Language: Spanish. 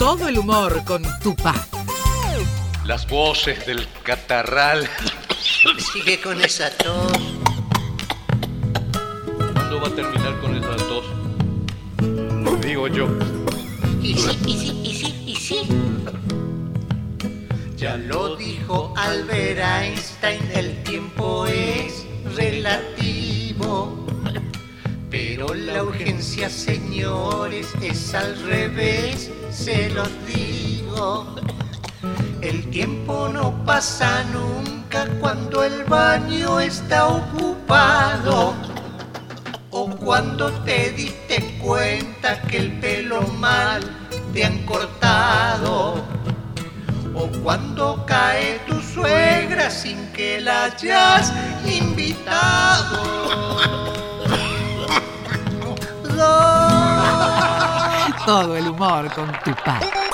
Todo el humor con Tupá. Las voces del catarral. Sigue con esa tos. ¿Cuándo va a terminar con esa tos? Lo digo yo. Y sí. Ya lo dijo Albert Einstein, el tiempo es relativo. Pero la urgencia, señores, es al revés, se los digo. El tiempo no pasa nunca cuando el baño está ocupado, o cuando te diste cuenta que el pelo mal te han cortado, o cuando cae tu suegra sin que la hayas invitado. Todo el humor con Tupá.